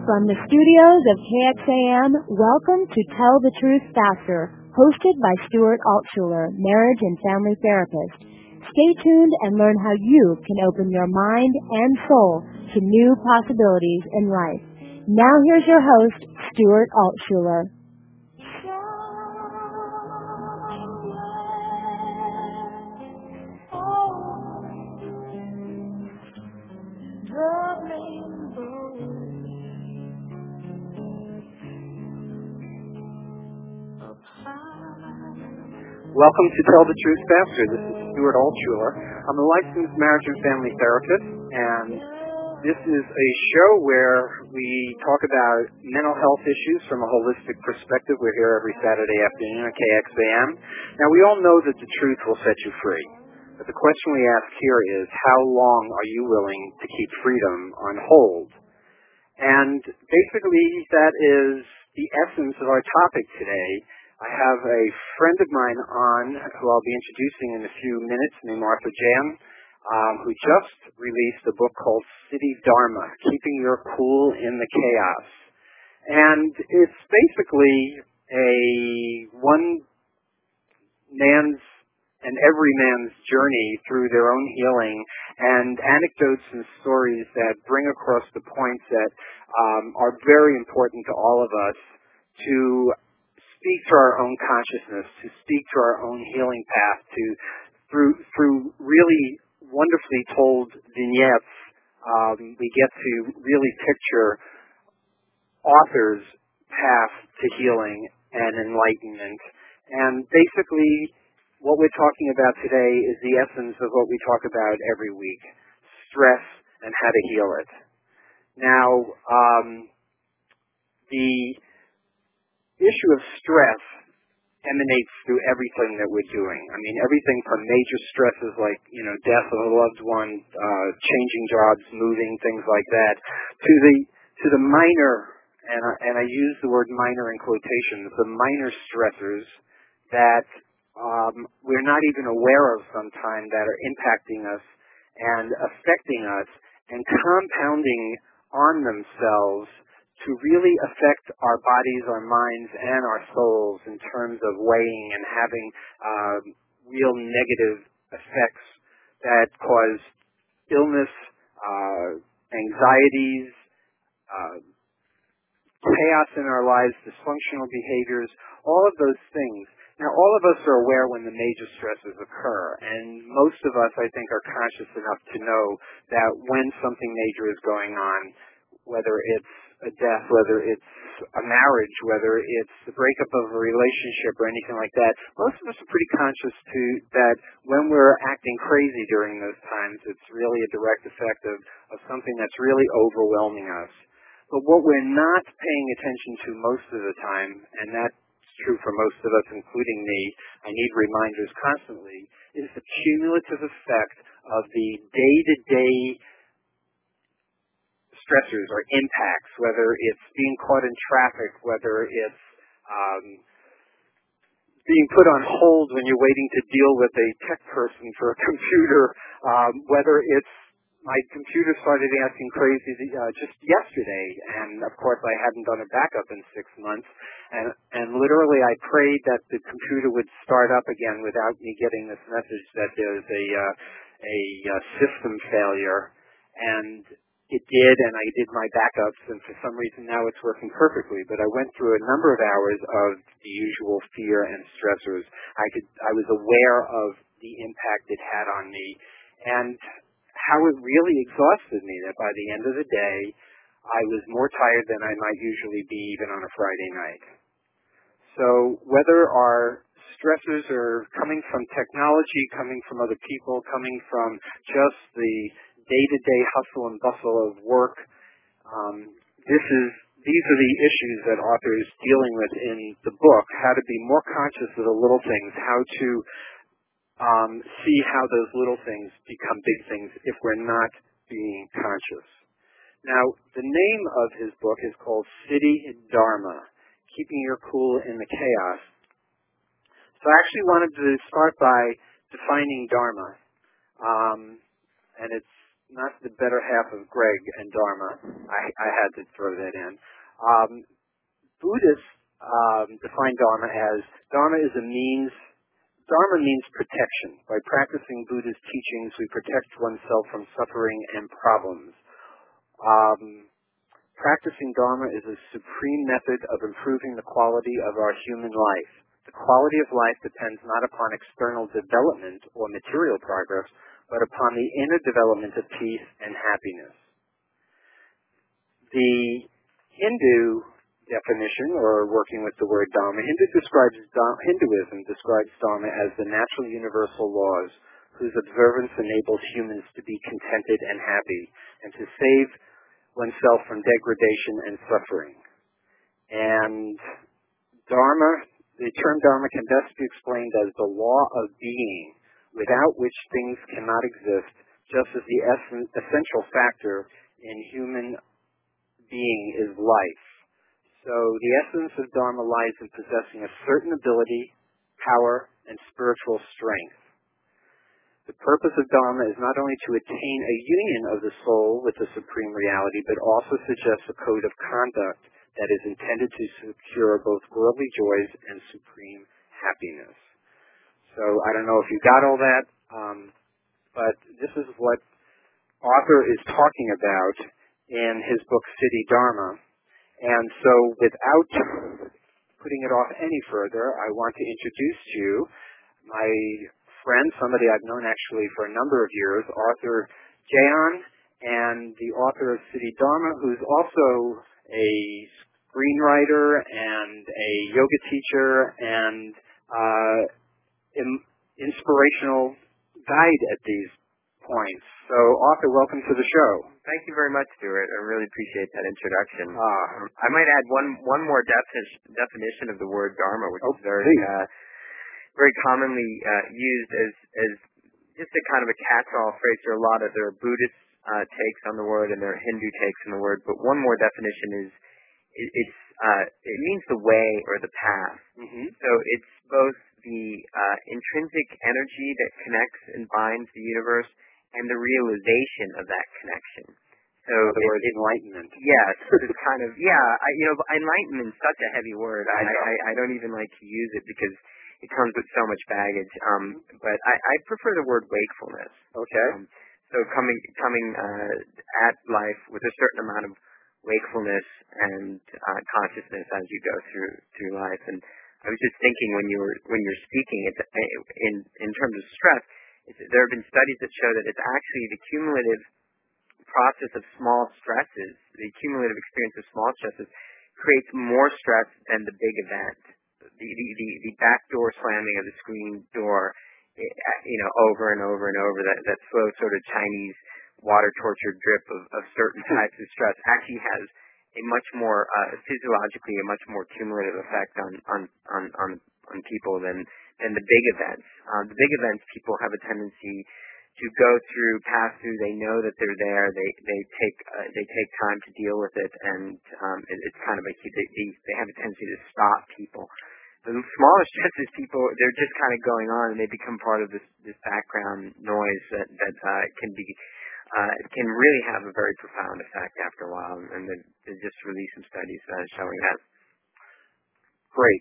From the studios of KXAM, welcome to Tell the Truth Faster, hosted by Stuart Altshuler, marriage and family therapist. Stay tuned and learn how you can open your mind and soul to new possibilities in life. Now here's your host, Stuart Altshuler. Welcome to Tell the Truth Faster. This is Stuart Altshuler. I'm a licensed marriage and family therapist, and this is a show where we talk about mental health issues from a holistic perspective. We're here every Saturday afternoon at KXAM. Now, we all know that the truth will set you free, but the question we ask here is, how long are you willing to keep freedom on hold? And basically, that is the essence of our topic today. I have a friend of mine on who I'll be introducing in a few minutes named Arthur Jam, who just released a book called City Dharma, Keeping Your Cool in the Chaos. And it's basically a one man's and every man's journey through their own healing and anecdotes and stories that bring across the points that are very important to all of us to speak to our own consciousness, to speak to our own healing path, through really wonderfully told vignettes, we get to really picture authors' path to healing and enlightenment. And basically, what we're talking about today is the essence of what we talk about every week, stress and how to heal it. Now, the issue of stress emanates through everything that we're doing. I mean, everything from major stresses like, death of a loved one, changing jobs, moving, things like that, to the minor, and I use the word minor in quotations, the minor stressors that we're not even aware of sometimes that are impacting us and affecting us and compounding on themselves to really affect our bodies, our minds, and our souls in terms of weighing and having real negative effects that cause illness, anxieties, chaos in our lives, dysfunctional behaviors, all of those things. Now, all of us are aware when the major stresses occur, and most of us, I think, are conscious enough to know that when something major is going on, whether it's a death, whether it's a marriage, whether it's the breakup of a relationship or anything like that, most of us are pretty conscious that when we're acting crazy during those times, it's really a direct effect of something that's really overwhelming us. But what we're not paying attention to most of the time, and that's true for most of us, including me, I need reminders constantly, is the cumulative effect of the day-to-day stressors or impacts, whether it's being caught in traffic, whether it's being put on hold when you're waiting to deal with a tech person for a computer, whether it's my computer started acting crazy just yesterday, and of course I hadn't done a backup in 6 months, and literally I prayed that the computer would start up again without me getting this message that there's a system failure, and it did, and I did my backups, and for some reason now it's working perfectly. But I went through a number of hours of the usual fear and stressors. I was aware of the impact it had on me, and how it really exhausted me, that by the end of the day, I was more tired than I might usually be even on a Friday night. So whether our stressors are coming from technology, coming from other people, coming from just the day-to-day hustle and bustle of work, these are the issues that Arthur is dealing with in the book, how to be more conscious of the little things, how to see how those little things become big things if we're not being conscious. Now, the name of his book is called City Dharma, Keeping Your Cool in the Chaos. So I actually wanted to start by defining Dharma. And it's not the better half of Greg and Dharma. I had to throw that in. Buddhists define Dharma is a means. Dharma means protection. By practicing Buddha's teachings, we protect oneself from suffering and problems. Practicing Dharma is a supreme method of improving the quality of our human life. The quality of life depends not upon external development or material progress, but upon the inner development of peace and happiness. The Hindu definition, or working with the word Dharma, Hinduism describes Dharma as the natural universal laws whose observance enables humans to be contented and happy, and to save oneself from degradation and suffering. And Dharma, the term Dharma can best be explained as the law of being, without which things cannot exist, just as the essential factor in human being is life. So the essence of Dharma lies in possessing a certain ability, power, and spiritual strength. The purpose of Dharma is not only to attain a union of the soul with the supreme reality, but also suggests a code of conduct that is intended to secure both worldly joys and supreme happiness. So I don't know if you got all that, but this is what author is talking about in his book City Dharma. And so without putting it off any further, I want to introduce to you my friend, somebody I've known actually for a number of years, Arthur Jayan, and the author of City Dharma, who's also a screenwriter and a yoga teacher and inspirational guide at these points. So, Arthur, welcome to the show. Thank you very much, Stuart. I really appreciate that introduction. I might add one more definition of the word Dharma, which is very commonly used as just a kind of a catch-all phrase. There are Buddhist takes on the word and there are Hindu takes on the word, but one more definition is it means the way or the path. Mm-hmm. So it's both the intrinsic energy that connects and binds the universe and the realization of that connection. So the word enlightenment. Yes, it's kind of enlightenment is such a heavy word. I don't even like to use it because it comes with so much baggage. But I prefer the word wakefulness. Okay. So coming at life with a certain amount of wakefulness and consciousness as you go through life. And I was just thinking when you're speaking, it's in terms of stress. There have been studies that show that it's actually the cumulative process of small stresses, the cumulative experience of small stresses, creates more stress than the big event. The back door slamming of the screen door, over and over and over, that slow sort of Chinese water torture drip of certain types of stress actually has a much more physiologically a much more cumulative effect on people than the big events. The big events, people have a tendency to go through, pass through. They know that they're there. They take time to deal with it, and it's kind of they have a tendency to stop people. The smaller stresses, people, they're just kind of going on, and they become part of this background noise that can really have a very profound effect after a while. And they just released some studies showing that. Great.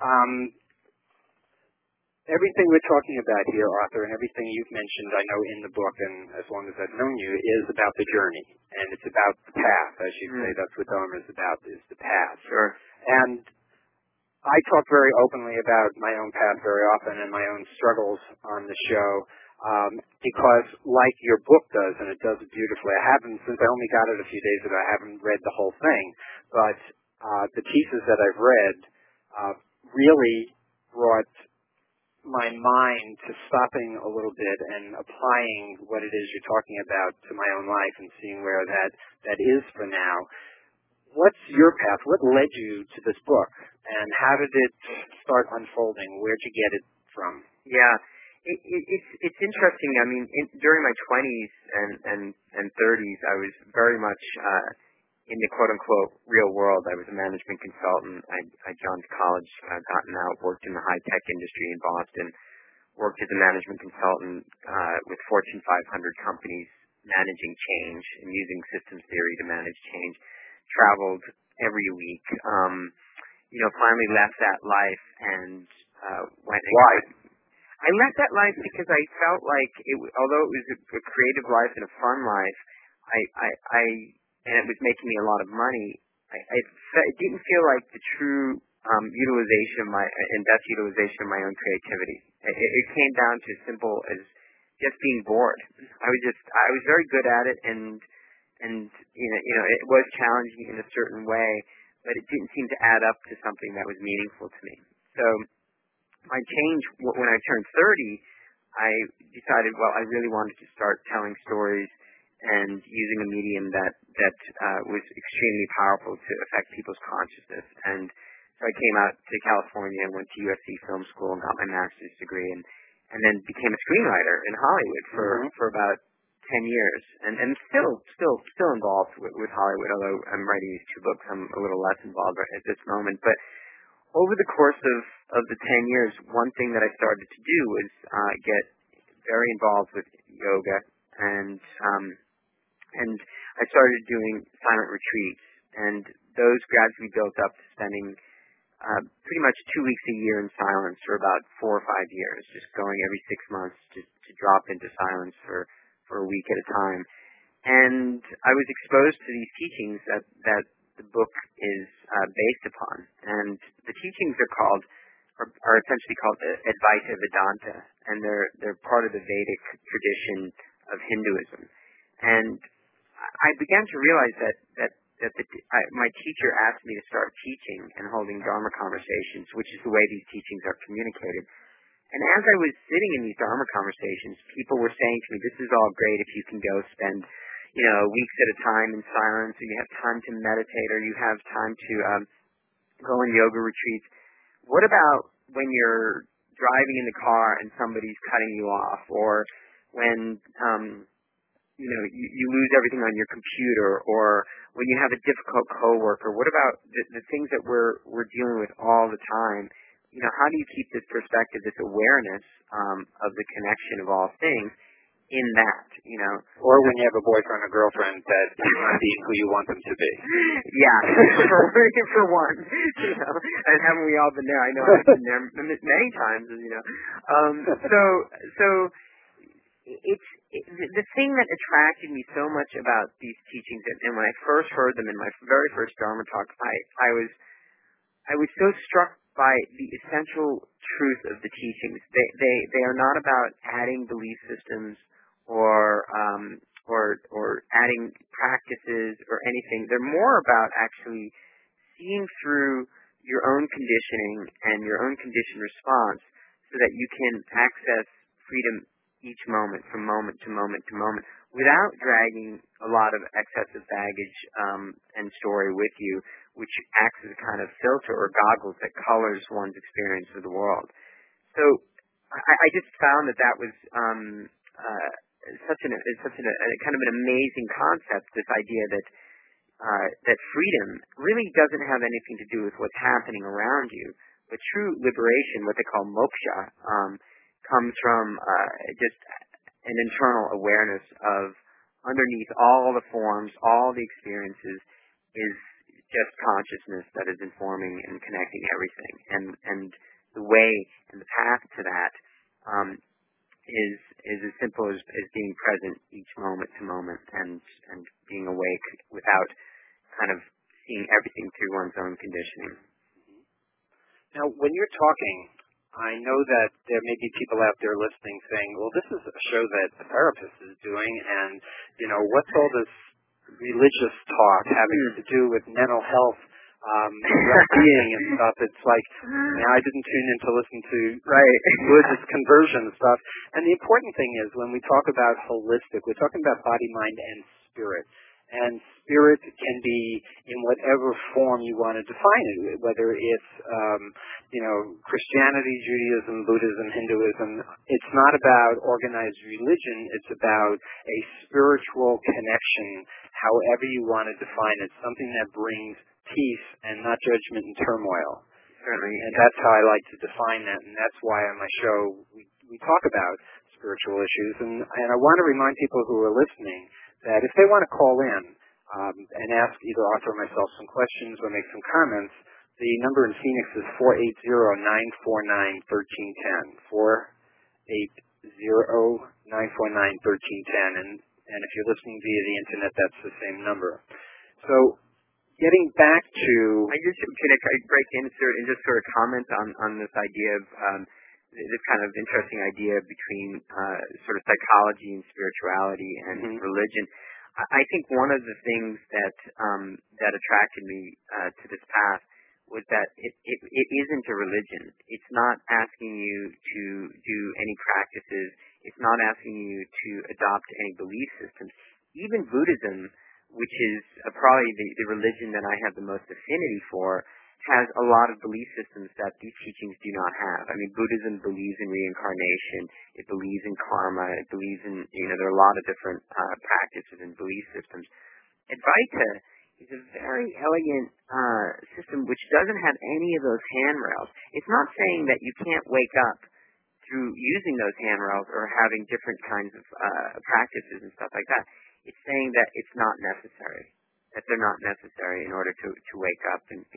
Everything we're talking about here, Arthur, and everything you've mentioned, I know in the book, and as long as I've known you, is about the journey, and it's about the path, as you say. That's what Dharma is about, is the path. Sure. And I talk very openly about my own path very often and my own struggles on the show, because like your book does, and it does it beautifully, since I only got it a few days ago, I haven't read the whole thing, but the pieces that I've read really brought my mind to stopping a little bit and applying what it is you're talking about to my own life and seeing where that is for now. What's your path? What led you to this book? And how did it start unfolding? Where'd you get it from? Yeah, it's interesting. I mean, during my 20s and 30s, I was very much in the quote-unquote real world. I was a management consultant. I gone to college, gotten out, worked in the high-tech industry in Boston, worked as a management consultant with Fortune 500 companies, managing change and using systems theory to manage change. Traveled every week. Finally left that life and went. Why? I left that life because I felt like although it was a creative life and a fun life, and it was making me a lot of money. It didn't feel like the true utilization of and best utilization of my own creativity. It came down to as simple as just being bored. I was very good at it, and it was challenging in a certain way, but it didn't seem to add up to something that was meaningful to me. So my change when I turned 30, I decided, well, I really wanted to start telling stories and using a medium that was extremely powerful to affect people's consciousness. And so I came out to California and went to USC Film School and got my master's degree, and then became a screenwriter in Hollywood for about 10 years, and still involved with Hollywood. Although I'm writing these 2 books, I'm a little less involved right at this moment. But over the course of the 10 years, one thing that I started to do was get very involved with yoga, and I started doing silent retreats, and those gradually built up to spending pretty much 2 weeks a year in silence for about 4 or 5 years, just going every 6 months to drop into silence for a week at a time. And I was exposed to these teachings that the book is based upon. And the teachings are essentially called Advaita Vedanta, and they're part of the Vedic tradition of Hinduism. And I began to realize that my teacher asked me to start teaching and holding Dharma conversations, which is the way these teachings are communicated. And as I was sitting in these Dharma conversations, people were saying to me, this is all great if you can go spend, weeks at a time in silence, or you have time to meditate, or you have time to go on yoga retreats. What about when you're driving in the car and somebody's cutting you off, or when you lose everything on your computer, or when you have a difficult coworker? What about the things that we're dealing with all the time? How do you keep this perspective, this awareness of the connection of all things in that? Or when you have a boyfriend or girlfriend that is not being who you want them to be. Yeah, for one. And haven't we all been there? I know I've been there many times. So it's the thing that attracted me so much about these teachings, and when I first heard them in my very first Dharma talk, I was so struck by the essential truth of the teachings. They are not about adding belief systems or adding practices or anything. They're more about actually seeing through your own conditioning and your own conditioned response so that you can access freedom each moment, from moment to moment to moment, without dragging a lot of excessive baggage and story with you, which acts as a kind of filter or goggles that colors one's experience of the world. So I just found that was such a kind of an amazing concept, this idea that freedom really doesn't have anything to do with what's happening around you, but true liberation, what they call moksha, comes from just an internal awareness of underneath all the forms, all the experiences, is just consciousness that is informing and connecting everything. And the way and the path to that is as simple as being present each moment to moment and being awake without kind of seeing everything through one's own conditioning. Now, when you're talking, I know that there may be people out there listening saying, well, this is a show that a therapist is doing, and, what's all this religious talk having to do with mental health, well-being and stuff? It's like, I didn't tune in to listen to religious conversion stuff. And the important thing is, when we talk about holistic, we're talking about body, mind, and spirit. And spirit can be in whatever form you want to define it, whether it's, Christianity, Judaism, Buddhism, Hinduism. It's not about organized religion. It's about a spiritual connection, however you want to define it, something that brings peace and not judgment and turmoil. Certainly. And that's how I like to define that, and that's why on my show we talk about spiritual issues. And I want to remind people who are listening that if they want to call in and ask either Arthur or myself some questions or make some comments, the number in Phoenix is 480-949-1310, 480-949-1310. And if you're listening via the Internet, that's the same number. So getting back to... Can I break in and just sort of comment on this idea of this kind of interesting idea between sort of psychology and spirituality and religion. I think one of the things that attracted me to this path was that it isn't a religion. It's not asking you to do any practices. It's not asking you to adopt any belief systems. Even Buddhism, which is probably the religion that I have the most affinity for, has a lot of belief systems that these teachings do not have. I mean, Buddhism believes in reincarnation. It believes in karma. It believes in, there are a lot of different practices and belief systems. Advaita is a very elegant system which doesn't have any of those handrails. It's not saying that you can't wake up through using those handrails or having different kinds of practices and stuff like that. It's saying that it's not necessary, that they're not necessary in order to wake up and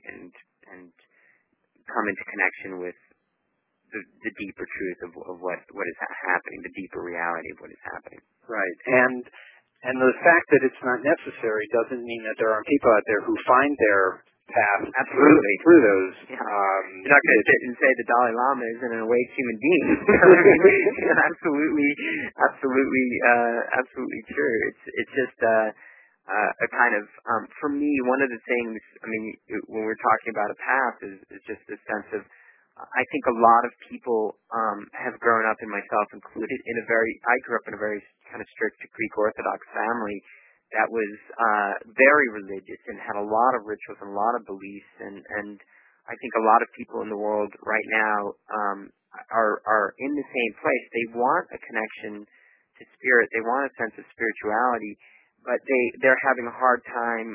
come into connection with the deeper truth of what is happening, the deeper reality of what is happening. Right. And the fact that it's not necessary doesn't mean that there aren't people out there who find their path through those. Yeah. You're not going to sit and say the Dalai Lama isn't an awake human being. Absolutely true. It's just a kind of, for me, one of the things, when we're talking about a path is just this sense of, I think a lot of people have grown up, and myself included, I grew up in a very kind of strict Greek Orthodox family that was very religious and had a lot of rituals and a lot of beliefs, and I think a lot of people in the world right now are in the same place. They want a connection to spirit. They want a sense of spirituality, but they're having a hard time,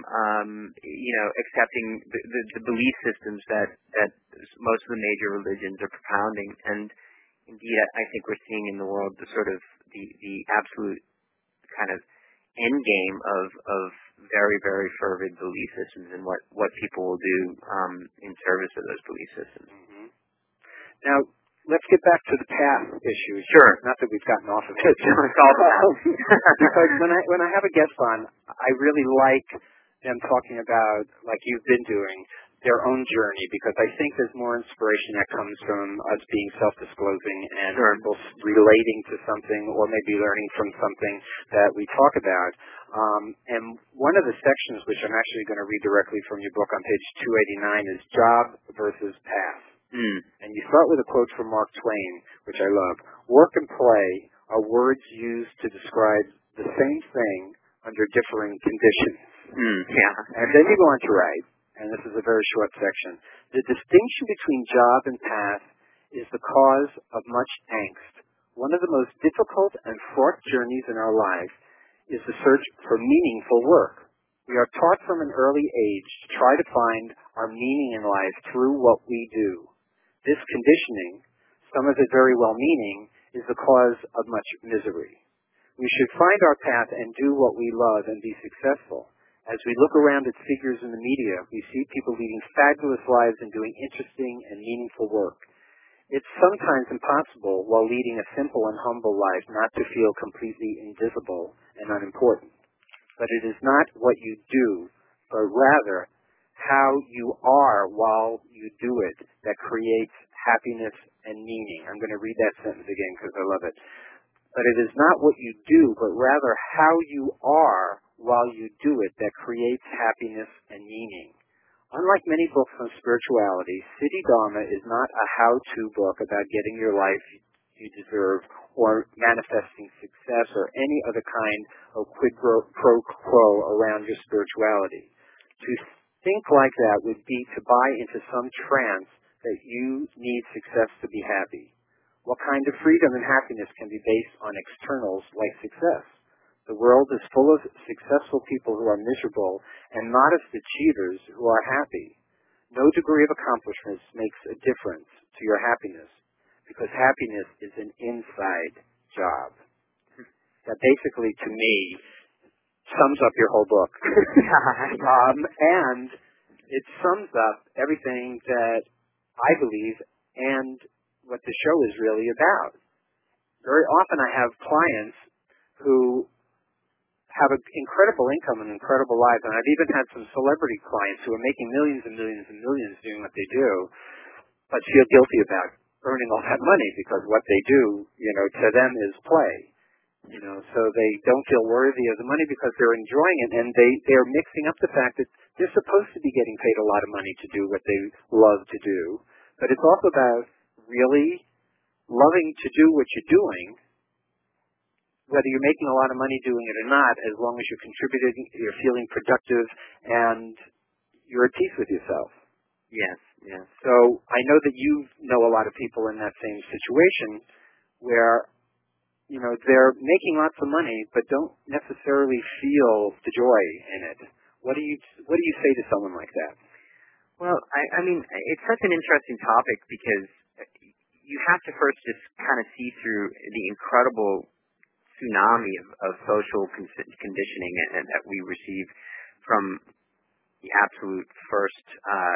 accepting the belief systems that most of the major religions are propounding. And indeed, I think we're seeing in the world the sort of the absolute kind of end game of very, very fervid belief systems and what people will do in service of those belief systems. Mm-hmm. Now, let's get back to the path issue. Sure. Not that we've gotten off of it. It's all because when I have a guest on, I really like them talking about, like you've been doing, their own journey, because I think there's more inspiration that comes from us being self-disclosing and people relating to something or maybe learning from something that we talk about. And one of the sections, which I'm actually going to read directly from your book on page 289, is job versus path. And you start with a quote from Mark Twain, which I love. Work and play are words used to describe the same thing under differing conditions. And then you go on to write, and this is a very short section. The distinction between job and path is the cause of much angst. One of the most difficult and fraught journeys in our life is the search for meaningful work. We are taught from an early age to try to find our meaning in life through what we do. This conditioning, some of it very well-meaning, is the cause of much misery. We should find our path and do what we love and be successful. As we look around at figures in the media, we see people leading fabulous lives and doing interesting and meaningful work. It's sometimes impossible, while leading a simple and humble life, not to feel completely invisible and unimportant. But it is not what you do, but rather how you are while you do it that creates happiness and meaning. I'm going to read that sentence again because I love it. But it is not what you do, but rather how you are while you do it that creates happiness and meaning. Unlike many books on spirituality, Siddhi Dharma is not a how-to book about getting your life you deserve or manifesting success or any other kind of quid pro quo around your spirituality. To think like that would be to buy into some trance that you need success to be happy. What kind of freedom and happiness can be based on externals like success? The world is full of successful people who are miserable and modest achievers who are happy. No degree of accomplishment makes a difference to your happiness, because happiness is an inside job. That basically, to me, sums up your whole book. And it sums up everything that I believe and what the show is really about. Very often I have clients who have an incredible income and incredible lives, and I've even had some celebrity clients who are making millions and millions and millions doing what they do, but feel guilty about earning all that money because what they do, to them is play. So they don't feel worthy of the money because they're enjoying it, and they're mixing up the fact that they're supposed to be getting paid a lot of money to do what they love to do, but it's also about really loving to do what you're doing, whether you're making a lot of money doing it or not, as long as you're contributing, you're feeling productive, and you're at peace with yourself. Yes, yes. So I know that you know a lot of people in that same situation where, they're making lots of money but don't necessarily feel the joy in it. What do you say to someone like that? Well, I mean, it's such an interesting topic because you have to first just kind of see through the incredible tsunami of social conditioning that we receive from the absolute first,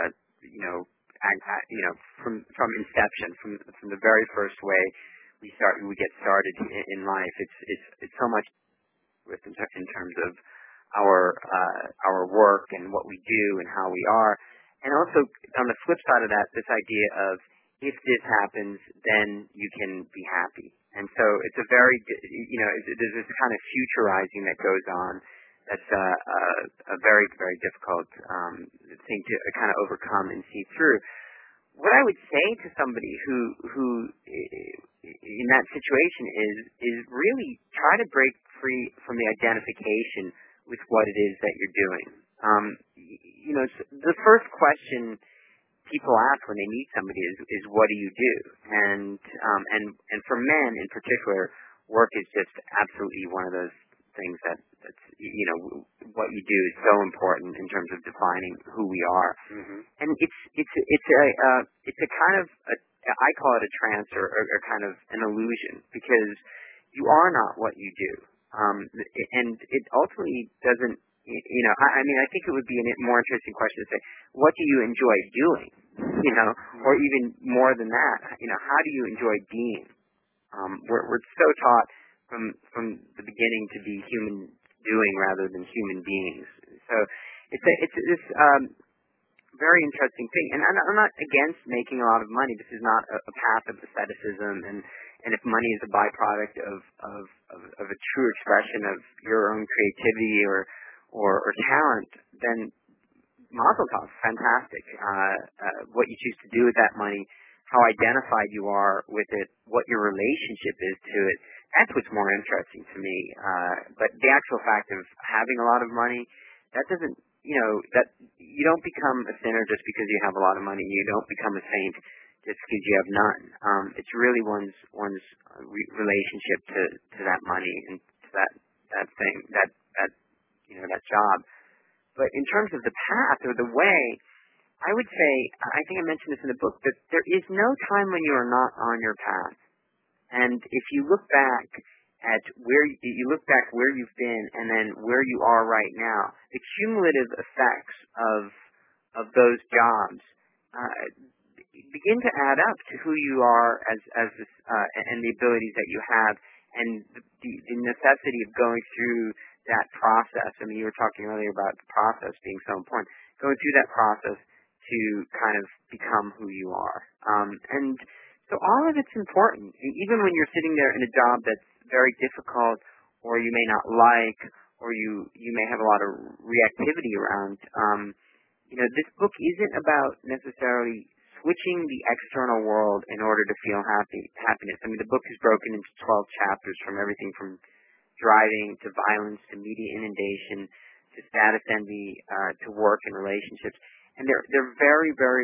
from inception, from the very first way we get started in life. It's so much in terms of our work and what we do and how we are, and also on the flip side of that, this idea of if this happens, then you can be happy. And so it's a very, there's this kind of futurizing that goes on. That's a very, very difficult thing to kind of overcome and see through. What I would say to somebody who in that situation is really try to break free from the identification with what it is that you're doing. The first question people ask when they meet somebody is what do you do? And for men in particular, work is just absolutely one of those things that's what you do is so important in terms of defining who we are. Mm-hmm. And it's a kind of I call it a trance or kind of an illusion because you are not what you do. And it ultimately doesn't. I think it would be a more interesting question to say, what do you enjoy doing? Or even more than that, how do you enjoy being? We're so taught from the beginning to be human doing rather than human beings. So it's this very interesting thing. And I'm not against making a lot of money. This is not a path of asceticism. And if money is a byproduct of a true expression of your own creativity or talent, then mazel tov, fantastic. What you choose to do with that money, how identified you are with it, what your relationship is to it, that's what's more interesting to me. But the actual fact of having a lot of money, that doesn't, that you don't become a sinner just because you have a lot of money. You don't become a saint just because you have none. It's really one's relationship to that money and to that thing, that job. But in terms of the path or the way, I would say, I think I mentioned this in the book, that there is no time when you are not on your path. And if you look back at where you've been and then where you are right now, the cumulative effects of those jobs begin to add up to who you are as this, and the abilities that you have, and the necessity of going through that process. I mean, you were talking earlier about the process being so important. Going through that process to kind of become who you are. And so all of it's important. Even when you're sitting there in a job that's very difficult or you may not like or you may have a lot of reactivity around, this book isn't about necessarily switching the external world in order to feel happiness. I mean, the book is broken into 12 chapters from everything from driving to violence to media inundation to status envy to work and relationships, and they're very, very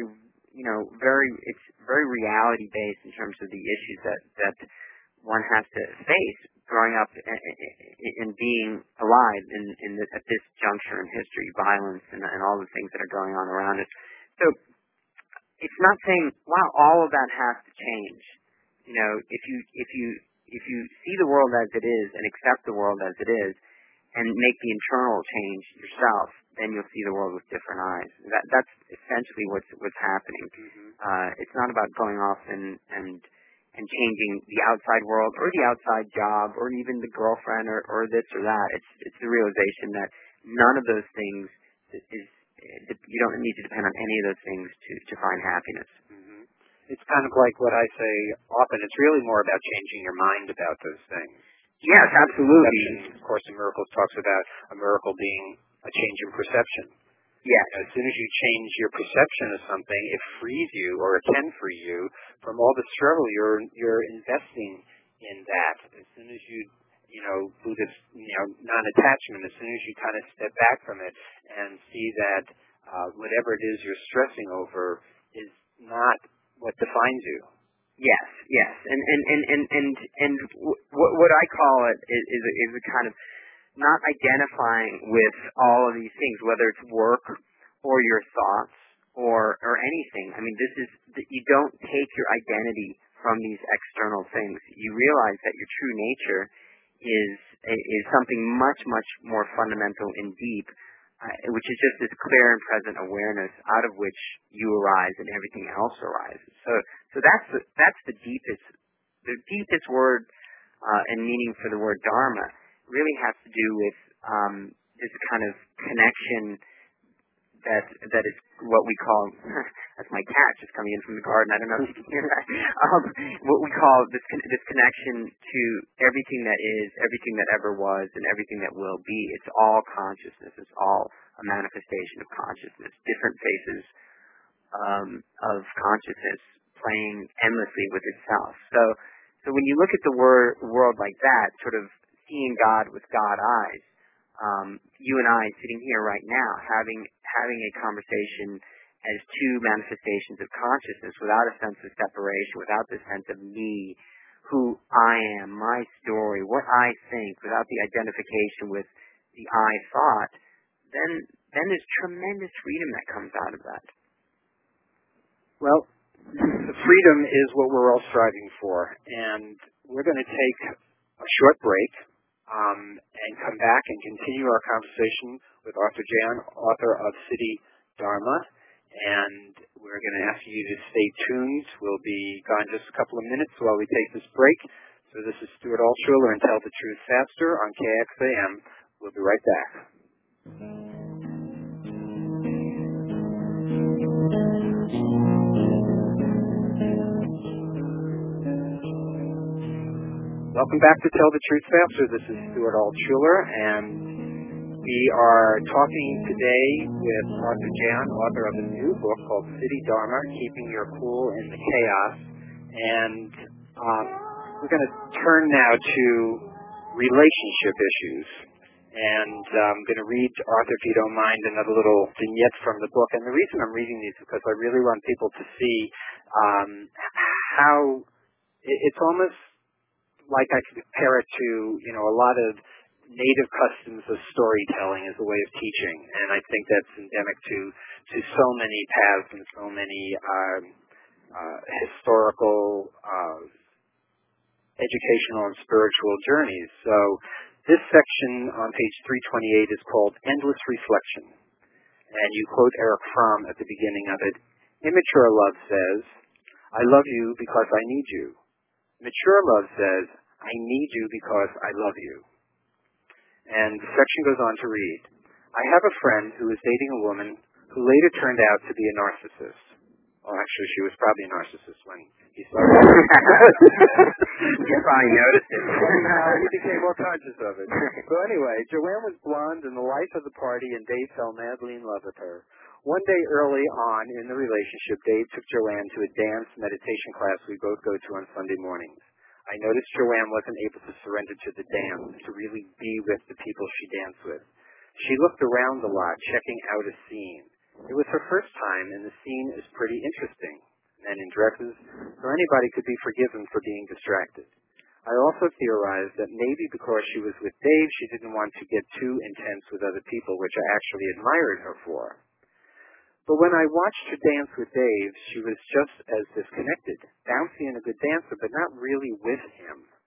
it's very reality based in terms of the issues that one has to face growing up and being alive at this juncture in history, violence and all the things that are going on around us. So it's not saying, wow, all of that has to change. If if you see the world as it is and accept the world as it is, and make the internal change yourself, then you'll see the world with different eyes. That's essentially what's happening. It's not about going off and changing the outside world or the outside job or even the girlfriend or this or that. It's the realization that none of those things is, you don't need to depend on any of those things to find happiness. It's kind of like what I say often. It's really more about changing your mind about those things. Yes, absolutely. Of Course in Miracles talks about a miracle being a change in perception. Yes. As soon as you change your perception of something, it frees you, or it can free you, from all the struggle you're investing in that. As soon as you Buddhist, non-attachment, as soon as you kind of step back from it and see that whatever it is you're stressing over is not what defines you. Yes, and what I call it is a kind of not identifying with all of these things, whether it's work or your thoughts or anything. I mean, you don't take your identity from these external things. You realize that your true nature is something much, much more fundamental and deep, which is just this clear and present awareness out of which you arise and everything else arises. So that's the deepest word and meaning for the word Dharma. Really has to do with this kind of connection that is what we call, that's my cat just coming in from the garden, I don't know if you can hear that, what we call this connection to everything that is, everything that ever was, and everything that will be. It's all consciousness. It's all a manifestation of consciousness, different faces of consciousness playing endlessly with itself. So when you look at the world like that, sort of seeing God with God eyes, you and I sitting here right now having a conversation as two manifestations of consciousness without a sense of separation, without the sense of me, who I am, my story, what I think, without the identification with the I thought, then there's tremendous freedom that comes out of that. Well, the freedom is what we're all striving for, and we're going to take a short break and come back and continue our conversation with Arthur Jan, author of City Dharma, and we're going to ask you to stay tuned. We'll be gone just a couple of minutes while we take this break. So this is Stuart Altshuler and Tell the Truth Faster on KXAM. We'll be right back. Welcome back to Tell the Truth Faster. This is Stuart Altshuler, and we are talking today with Arthur Jan, author of a new book called City Dharma, Keeping Your Cool in the Chaos. And we're going to turn now to relationship issues. And I'm going to read, Arthur, if you don't mind, another little vignette from the book. And the reason I'm reading these is because I really want people to see how it's almost like I could compare it to, a lot of native customs of storytelling as a way of teaching. And I think that's endemic to so many paths and so many historical, educational, and spiritual journeys. So this section on page 328 is called Endless Reflection. And you quote Eric Fromm at the beginning of it. Immature love says, I love you because I need you. Mature love says, I need you because I love you. And the section goes on to read, I have a friend who was dating a woman who later turned out to be a narcissist. Well, actually, she was probably a narcissist when he started. You probably noticed it. He became more conscious of it. So anyway, Joanne was blonde and the life of the party, and Dave fell madly in love with her. One day early on in the relationship, Dave took Joanne to a dance meditation class we both go to on Sunday mornings. I noticed Joanne wasn't able to surrender to the dance, to really be with the people she danced with. She looked around a lot, checking out a scene. It was her first time, and the scene is pretty interesting. Men in dresses, so anybody could be forgiven for being distracted. I also theorized that maybe because she was with Dave, she didn't want to get too intense with other people, which I actually admired her for. But when I watched her dance with Dave, she was just as disconnected, bouncy and a good dancer, but not really with him.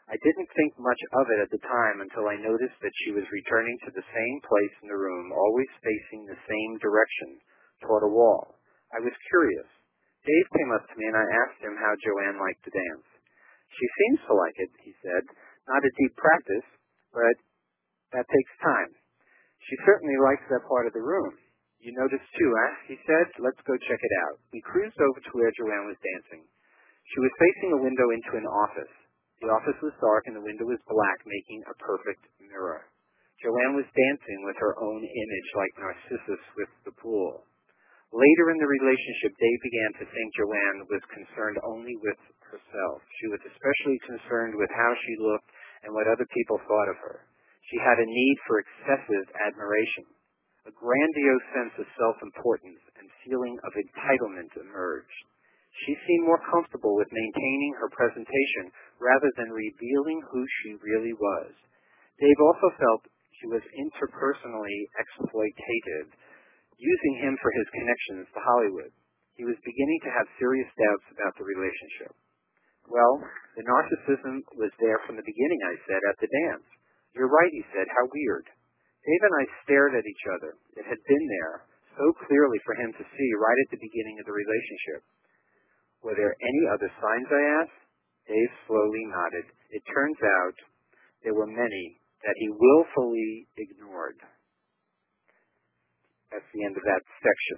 I didn't think much of it at the time until I noticed that she was returning to the same place in the room, always facing the same direction, toward a wall. I was curious. Dave came up to me and I asked him how Joanne liked to dance. She seems to like it, he said. Not a deep practice, but that takes time. She certainly likes that part of the room. You noticed too, he said. Let's go check it out. We cruised over to where Joanne was dancing. She was facing a window into an office. The office was dark and the window was black, making a perfect mirror. Joanne was dancing with her own image like Narcissus with the pool. Later in the relationship, Dave began to think Joanne was concerned only with herself. She was especially concerned with how she looked and what other people thought of her. She had a need for excessive admiration. A grandiose sense of self-importance and feeling of entitlement emerged. She seemed more comfortable with maintaining her presentation rather than revealing who she really was. Dave also felt she was interpersonally exploitative, using him for his connections to Hollywood. He was beginning to have serious doubts about the relationship. Well, the narcissism was there from the beginning, I said, at the dance. You're right, he said. How weird. Dave and I stared at each other. It had been there so clearly for him to see right at the beginning of the relationship. Were there any other signs, I asked? Dave slowly nodded. It turns out there were many that he willfully ignored. That's the end of that section.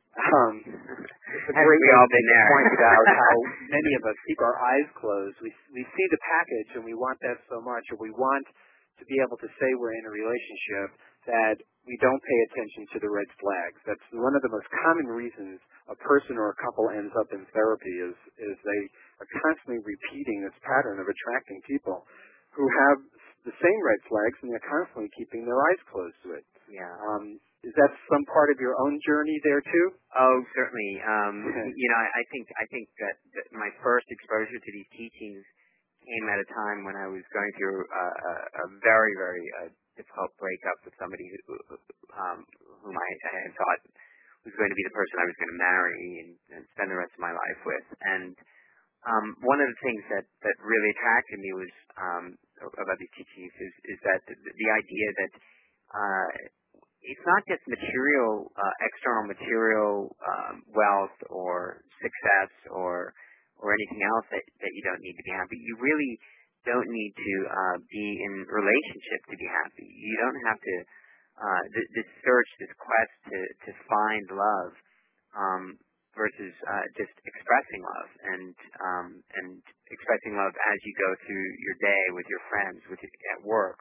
It's a great way to point out how many of us keep our eyes closed. We see the package and we want that so much, or we want to be able to say we're in a relationship, that we don't pay attention to the red flags. That's one of the most common reasons a person or a couple ends up in therapy is they are constantly repeating this pattern of attracting people who have the same red flags and they're constantly keeping their eyes closed to it. Yeah. Is that some part of your own journey there too? Oh, certainly. I think that my first exposure to these teachings came at a time when I was going through a very, very difficult breakup with somebody whom I had thought was going to be the person I was going to marry and spend the rest of my life with. And one of the things that really attracted me was about these teachings is that the idea that it's not just material, external material wealth or success or anything else that you don't need to be happy. You really don't need to be in relationship to be happy. You don't have to this search, this quest to find love versus just expressing love and expressing love as you go through your day with your friends, at work,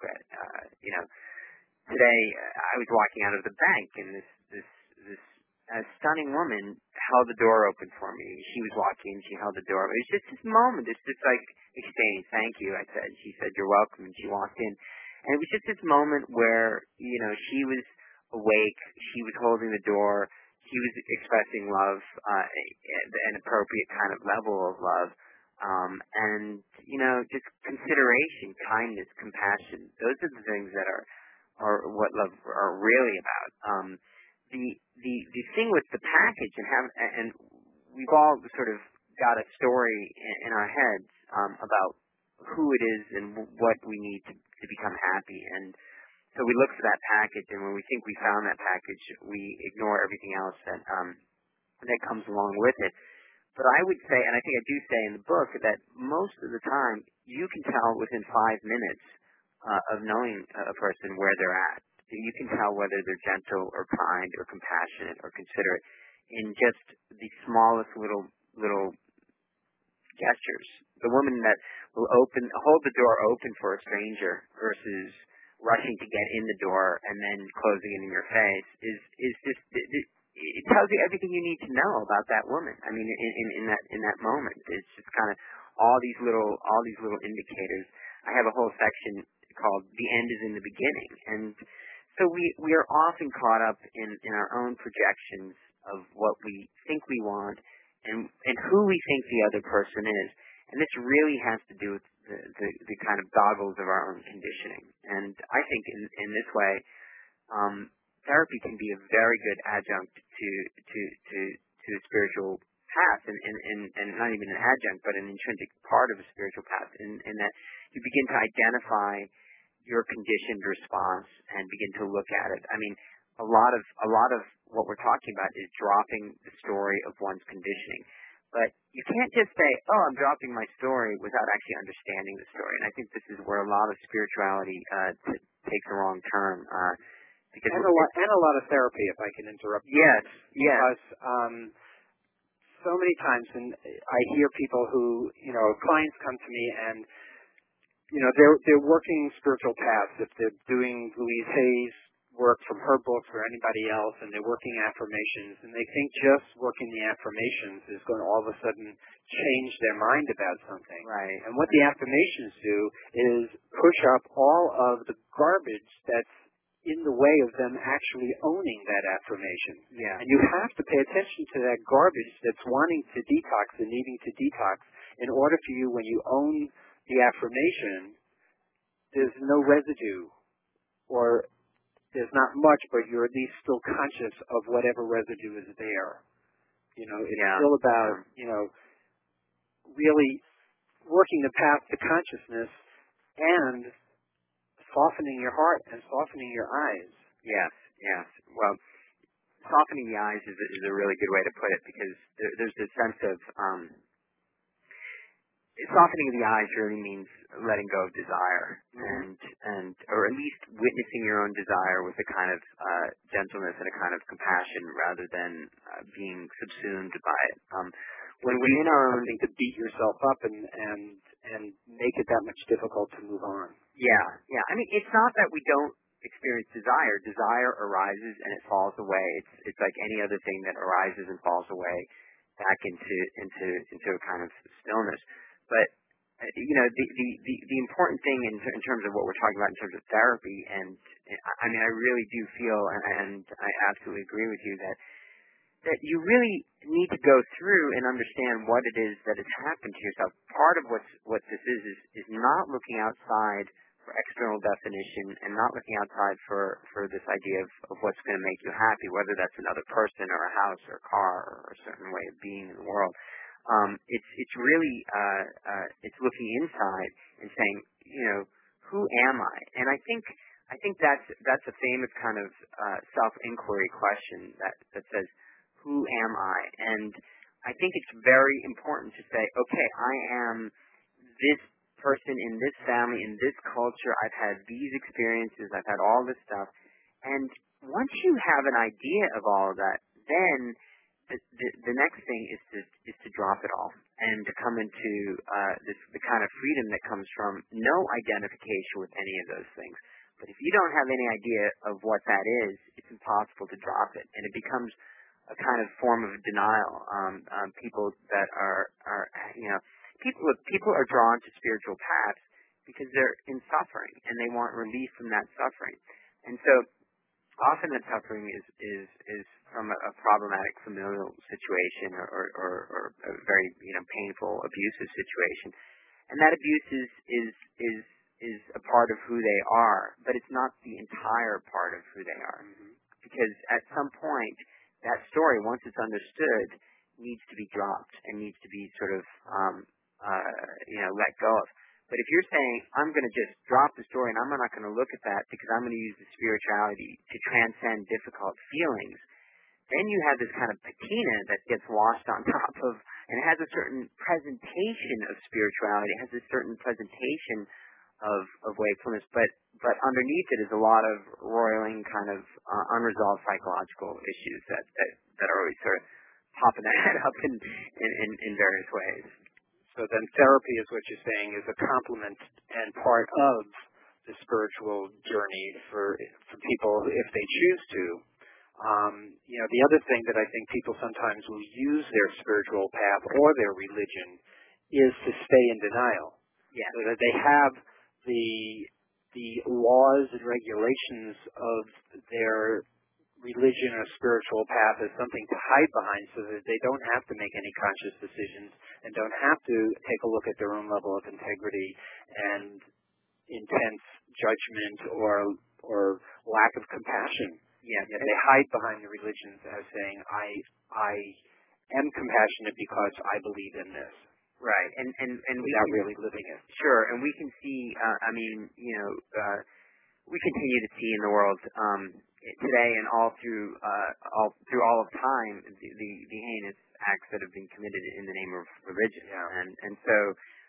Today, I was walking out of the bank, and this stunning woman held the door open for me. She was walking, and she held the door. It was just this moment. It's just like exchanging, thank you, I said. She said, you're welcome, and she walked in. And it was just this moment where, she was awake. She was holding the door. She was expressing love, an appropriate kind of level of love. And just consideration, kindness, compassion. Those are the things that are what love are really about. The thing with the package and we've all sort of got a story in our heads about who it is and what we need to become happy. And so we look for that package, and when we think we found that package, we ignore everything else that comes along with it. But I would say, and I think I do say in the book, that most of the time you can tell within 5 minutes of knowing a person where they're at. You can tell whether they're gentle or kind or compassionate or considerate in just the smallest little gestures. The woman that will hold the door open for a stranger versus rushing to get in the door and then closing it in your face is just it tells you everything you need to know about that woman. I mean, in that moment, it's just kind of all these little indicators. I have a whole section called "The End is in the Beginning," and so we are often caught up in our own projections of what we think we want and who we think the other person is, and this really has to do with the kind of goggles of our own conditioning. And I think in this way, therapy can be a very good adjunct to a spiritual path and not even an adjunct, but an intrinsic part of a spiritual path in that you begin to identify your conditioned response and begin to look at it. I mean, a lot of what we're talking about is dropping the story of one's conditioning. But you can't just say, oh, I'm dropping my story without actually understanding the story. And I think this is where a lot of spirituality takes a wrong turn. And a lot of therapy, if I can interrupt. Yes, yes. Because so many times, and I hear people who, clients come to me and, they're working spiritual paths. If they're doing Louise Hay's work from her books or anybody else, and they're working affirmations, and they think just working the affirmations is going to all of a sudden change their mind about something. Right. And what the affirmations do is push up all of the garbage that's in the way of them actually owning that affirmation. Yeah. And you have to pay attention to that garbage that's wanting to detox and needing to detox in order for you, when you own the affirmation, there's no residue, or there's not much, but you're at least still conscious of whatever residue is there. It's still about, really working the path to consciousness and softening your heart and softening your eyes. Yes, yes. Well, softening the eyes is a really good way to put it, because there's this sense of softening the eyes really means letting go of desire, and or at least witnessing your own desire with a kind of gentleness and a kind of compassion, rather than being subsumed by it. When we're in our own, something to beat yourself up and make it that much difficult to move on. Yeah. I mean, it's not that we don't experience desire. Desire arises and it falls away. It's like any other thing that arises and falls away back into a kind of stillness. But the important thing in terms of what we're talking about in terms of therapy, and I mean, I really do feel, and I absolutely agree with you, that you really need to go through and understand what it is that has happened to yourself. Part of what this is not looking outside for external definition, and not looking outside for this idea of what's going to make you happy, whether that's another person or a house or a car or a certain way of being in the world. It's really it's looking inside and saying, who am I? And I think that's a famous kind of self-inquiry question that says, who am I? And I think it's very important to say, okay, I am this person in this family, in this culture. I've had these experiences. I've had all this stuff. And once you have an idea of all of that, then the next thing is to drop it all and to come into the kind of freedom that comes from no identification with any of those things. But if you don't have any idea of what that is, it's impossible to drop it, and it becomes a kind of form of denial. People that are people are drawn to spiritual paths because they're in suffering and they want relief from that suffering, and so often that suffering is from a problematic familial situation or a very painful abusive situation, and that abuse is a part of who they are, but it's not the entire part of who they are, because at some point that story, once it's understood, needs to be dropped and needs to be sort of let go of. But if you're saying, I'm going to just drop the story and I'm not going to look at that because I'm going to use the spirituality to transcend difficult feelings, then you have this kind of patina that gets washed on top of, and it has a certain presentation of spirituality, it has a certain presentation of wakefulness, but underneath it is a lot of roiling kind of unresolved psychological issues that are always sort of popping their head up in various ways. So then therapy, is what you're saying, is a complement and part of the spiritual journey for people if they choose to. The other thing that I think people sometimes will use their spiritual path or their religion is to stay in denial. Yeah. So that they have the laws and regulations of their religion or spiritual path as something to hide behind, so that they don't have to make any conscious decisions and don't have to take a look at their own level of integrity and intense judgment or lack of compassion. Yeah. Yet they hide behind the religions as saying, I am compassionate because I believe in this. Right, and without really living it. Sure, and we can see. We continue to see in the world today and all through all of time the heinous acts that have been committed in the name of religion. Yeah. And so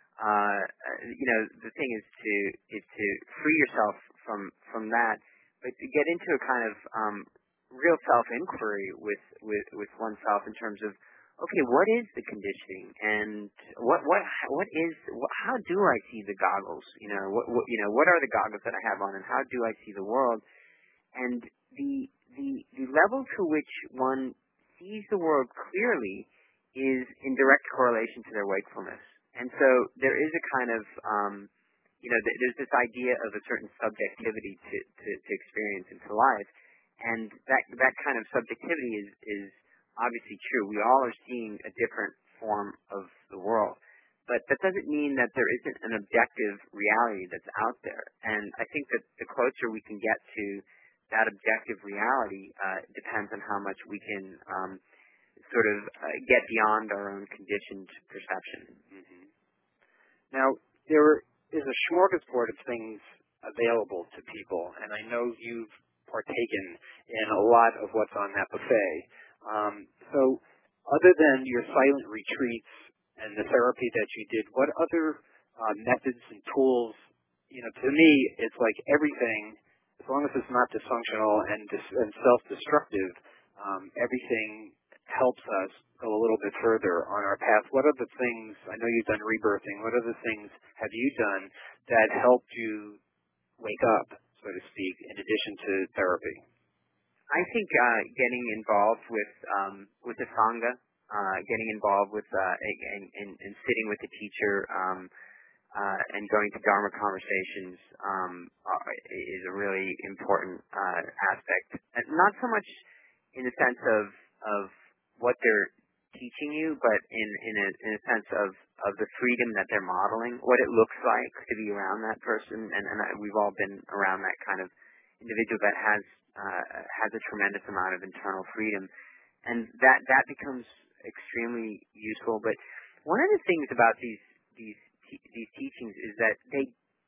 the thing is to free yourself from that, but to get into a kind of real self-inquiry with oneself in terms of, okay, what is the conditioning, and how do I see the goggles? What are the goggles that I have on, and how do I see the world? And the level to which one sees the world clearly is in direct correlation to their wakefulness. And so there is a kind of there's this idea of a certain subjectivity to experience into life, and that kind of subjectivity is obviously true. We all are seeing a different form of the world. But that doesn't mean that there isn't an objective reality that's out there. And I think that the closer we can get to that objective reality depends on how much we can get beyond our own conditioned perception. Mm-hmm. Now, there is a smorgasbord of things available to people, and I know you've partaken in a lot of what's on that buffet. So other than your silent retreats and the therapy that you did, what other methods and tools, to me, it's like everything, as long as it's not dysfunctional and self-destructive, everything helps us go a little bit further on our path. What are the things, I know you've done rebirthing, what other things have you done that helped you wake up, so to speak, in addition to therapy? I think getting involved with the Sangha, getting involved with and sitting with the teacher, and going to Dharma conversations is a really important aspect. And not so much in the sense of what they're teaching you, but in a sense of the freedom that they're modeling, what it looks like to be around that person, and we've all been around that kind of individual that has a tremendous amount of internal freedom, and that becomes extremely useful. But one of the things about these teachings is that they,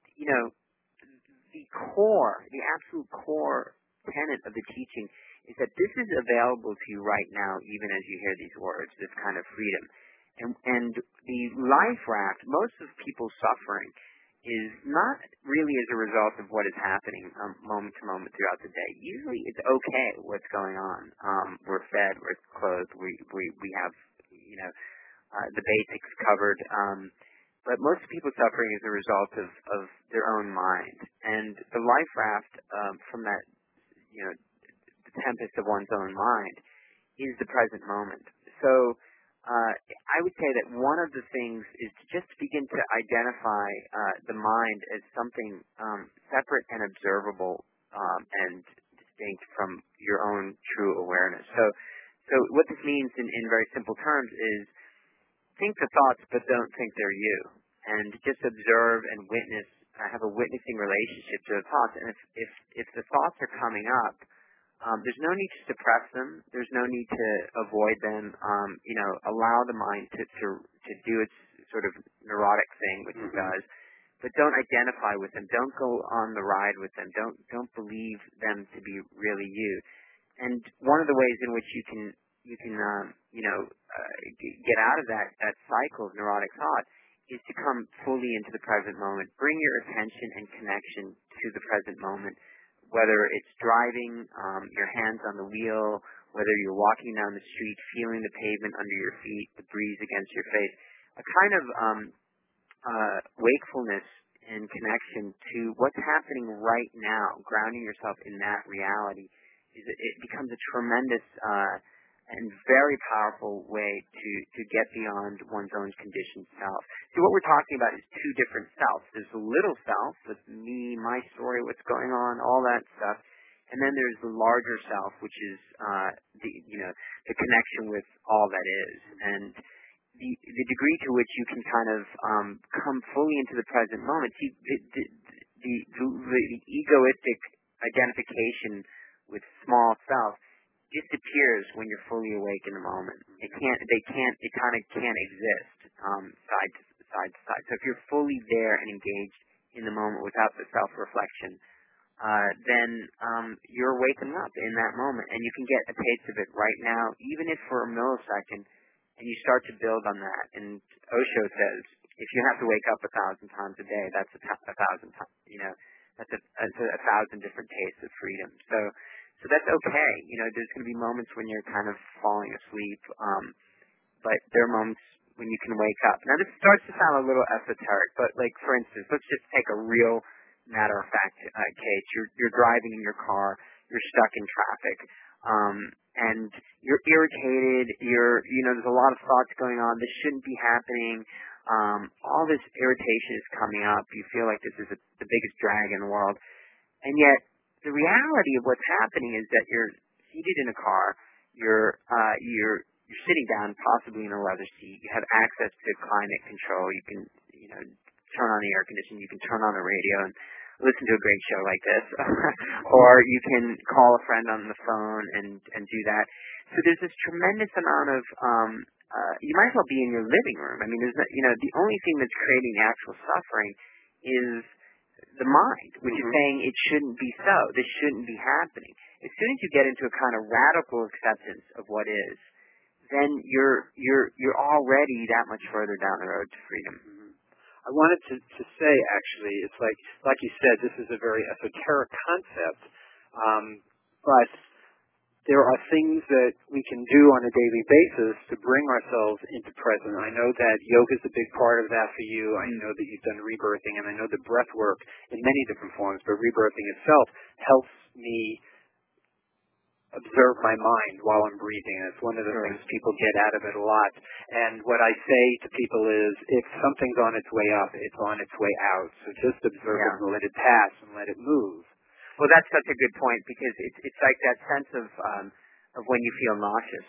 the absolute core tenet of the teaching is that this is available to you right now, even as you hear these words, this kind of freedom. And the life raft, most of people's suffering is not really as a result of what is happening moment to moment throughout the day. Usually it's okay what's going on. We're fed, we're clothed, we have the basics covered. But most people's suffering is a result of their own mind. And the life raft from that, the tempest of one's own mind is the present moment. So I would say that one of the things is to just begin to identify the mind as something separate and observable and distinct from your own true awareness. So what this means in very simple terms is think the thoughts but don't think they're you, and just observe and witness, have a witnessing relationship to the thoughts. And if the thoughts are coming up, there's no need to suppress them. There's no need to avoid them. Allow the mind to do its sort of neurotic thing, which it does, but don't identify with them. Don't go on the ride with them. Don't believe them to be really you. And one of the ways in which you can get out of that cycle of neurotic thought is to come fully into the present moment. Bring your attention and connection to the present moment, whether it's driving, your hands on the wheel, whether you're walking down the street, feeling the pavement under your feet, the breeze against your face, a kind of wakefulness and connection to what's happening right now, grounding yourself in that reality, it becomes a tremendous and very powerful way to get beyond one's own conditioned self. See, what we're talking about is two different selves. There's the little self, with me, my story, what's going on, all that stuff, and then there's the larger self, which is the connection with all that is. And the degree to which you can kind of come fully into the present moment. See, the egoistic identification with small self disappears when you're fully awake in the moment. It kind of can't exist side to side. So if you're fully there and engaged in the moment without the self-reflection, then you're waking up in that moment, and you can get a taste of it right now, even if for a millisecond, and you start to build on that. And Osho says, if you have to wake up 1,000 times a day, that's 1,000 times, that's a thousand different tastes of freedom. So that's okay. There's going to be moments when you're kind of falling asleep, but there are moments when you can wake up. Now, this starts to sound a little esoteric, but like, for instance, let's just take a real matter-of-fact case. You're driving in your car, you're stuck in traffic, and you're irritated, there's a lot of thoughts going on, this shouldn't be happening, all this irritation is coming up, you feel like this is the biggest drag in the world, and yet the reality of what's happening is that you're seated in a car, you're sitting down, possibly in a leather seat, you have access to climate control, you can, turn on the air conditioning, you can turn on the radio and listen to a great show like this, or you can call a friend on the phone and do that. So there's this tremendous amount of, you might as well be in your living room. I mean, the only thing that's creating the actual suffering is the mind, which is saying it shouldn't be so, this shouldn't be happening. As soon as you get into a kind of radical acceptance of what is, then you're already that much further down the road to freedom. I wanted to say, actually, it's like you said, this is a very esoteric concept, but there are things that we can do on a daily basis to bring ourselves into present. I know that yoga is a big part of that for you. I know that you've done rebirthing, and I know that breath work in many different forms, but rebirthing itself helps me observe my mind while I'm breathing. It's one of the things people get out of it a lot. And what I say to people is, if something's on its way up, it's on its way out. So just observe it and let it pass and let it move. Well, that's such a good point, because it's like that sense of when you feel nauseous.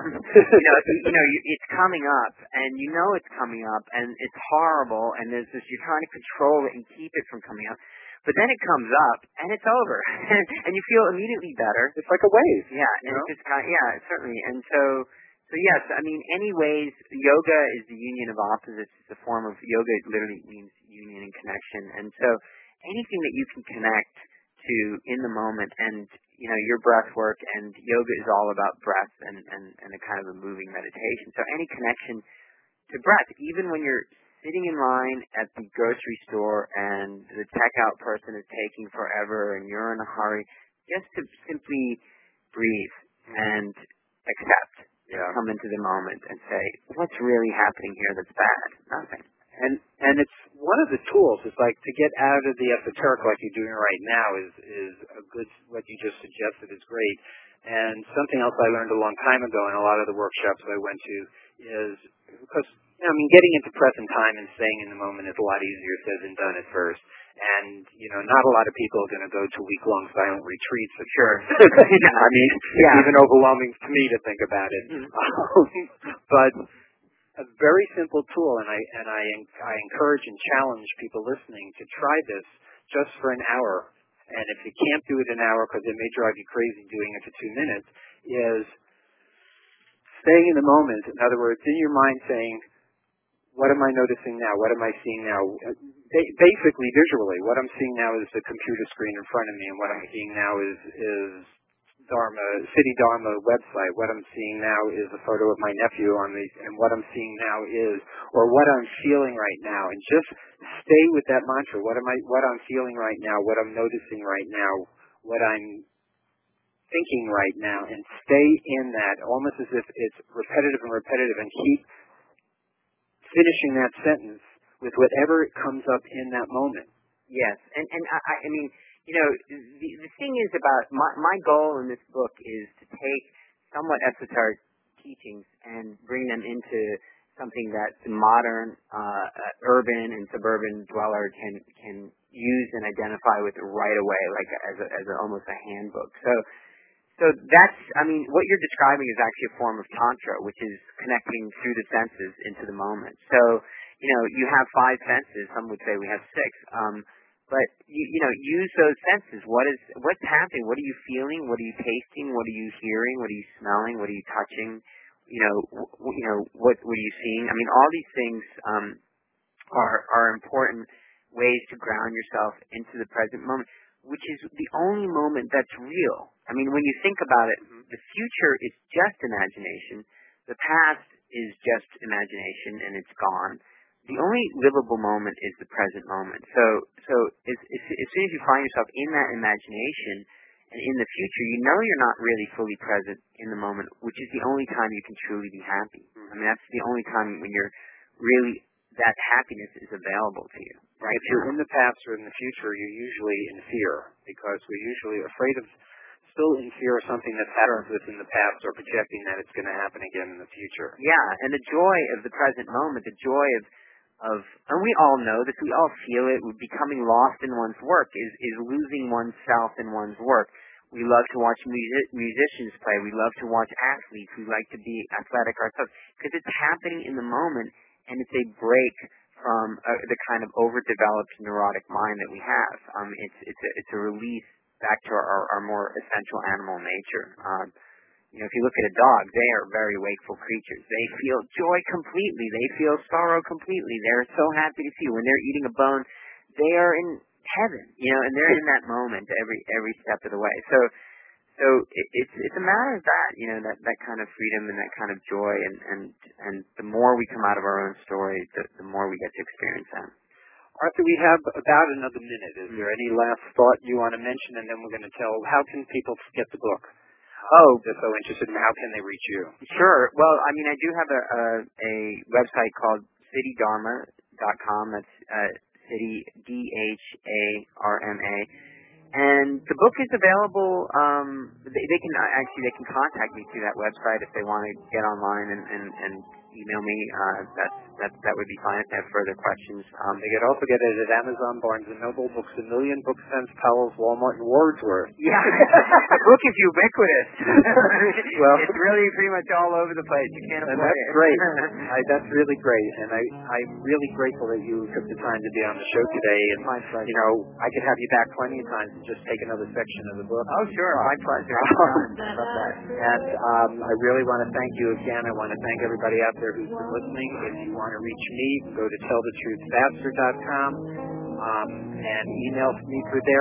It's coming up, and it's coming up, and it's horrible, and there's this, you're trying to control it and keep it from coming up. But then it comes up, and it's over, and you feel immediately better. It's like a wave. Yeah, and it's just certainly. And so yes, I mean, anyways, yoga is the union of opposites. It's a form of yoga. It literally means union and connection. And so anything that you can connect to in the moment, and your breath work, and yoga is all about breath and a kind of a moving meditation. So any connection to breath, even when you're sitting in line at the grocery store and the checkout person is taking forever and you're in a hurry, just to simply breathe and accept, come into the moment and say, what's really happening here that's bad? Nothing. And it's one of the tools. It's like to get out of the esoteric like you're doing right now is a good, what you just suggested is great. And something else I learned a long time ago in a lot of the workshops I went to is, because getting into present time and staying in the moment is a lot easier said than done at first. And, not a lot of people are going to go to week-long silent retreats at first. It's even overwhelming to me to think about it. But a very simple tool, and I encourage and challenge people listening to try this just for an hour. And if you can't do it an hour because it may drive you crazy doing it for 2 minutes, is staying in the moment. In other words, in your mind saying, what am I noticing now? What am I seeing now? Basically, visually, what I'm seeing now is the computer screen in front of me, and what I'm seeing now is City Dharma website. What I'm seeing now is a photo of my nephew and what I'm seeing now is, or what I'm feeling right now, and just stay with that mantra. What I'm feeling right now, what I'm noticing right now, what I'm thinking right now, and stay in that, almost as if it's repetitive, and keep finishing that sentence with whatever comes up in that moment. Yes, and I mean, the thing is about my goal in this book is to take somewhat esoteric teachings and bring them into something that the modern urban and suburban dweller can use and identify with right away, like as almost a handbook. So that's, what you're describing is actually a form of tantra, which is connecting through the senses into the moment. So, you have 5 senses. Some would say we have 6. But use those senses. What's happening? What are you feeling? What are you tasting? What are you hearing? What are you smelling? What are you touching? What are you seeing? I mean, all these things are important ways to ground yourself into the present moment, which is the only moment that's real. I mean, when you think about it, the future is just imagination. The past is just imagination, and it's gone. The only livable moment is the present moment. So as soon as you find yourself in that imagination and in the future, you're not really fully present in the moment, which is the only time you can truly be happy. I mean, that's the only time when you're really, that happiness is available to you. Right. If you're in the past or in the future, you're usually in fear, because we're usually afraid of, still in fear of something that's happened within the past, or projecting that it's going to happen again in the future. Yeah, and the joy of the present moment, the joy of and we all know this, we all feel it, becoming lost in one's work is losing oneself in one's work. We love to watch musicians play. We love to watch athletes. We like to be athletic ourselves, because it's happening in the moment, and it's a break from the kind of overdeveloped neurotic mind that we have. It's a release back to our more essential animal nature. If you look at a dog, they are very wakeful creatures. They feel joy completely. They feel sorrow completely. They're so happy to see you. When they're eating a bone, they are in heaven, and they're in that moment every step of the way. So it's a matter of that, that kind of freedom and that kind of joy, and the more we come out of our own story, the more we get to experience that. Arthur, we have about another minute. Is there any last thought you want to mention, and then we're going to tell how can people get the book? Oh, they're so interested in how can they reach you? Sure. Well, I mean, I do have a website called citydharma.com. That's City, DHARMA. And the book is available. They can contact me through that website if they want to get online and email me. That would be fine if they have further questions. They could also get it at Amazon, Barnes & Noble, Books A Million, Booksense, Powell's, Walmart, and Wordsworth. Yeah, the book is ubiquitous. Well, it's really pretty much all over the place. You can't avoid it. That's great. That's really great, and I'm really grateful that you took the time to be on the show today. And my pleasure. I could have you back plenty of times and just take another section of the book. Oh, sure, my pleasure. Love that. And I really want to thank you again. I want to thank everybody out there who's been listening. If you want to reach me, go to tellthetruthfaster.com and email me through there.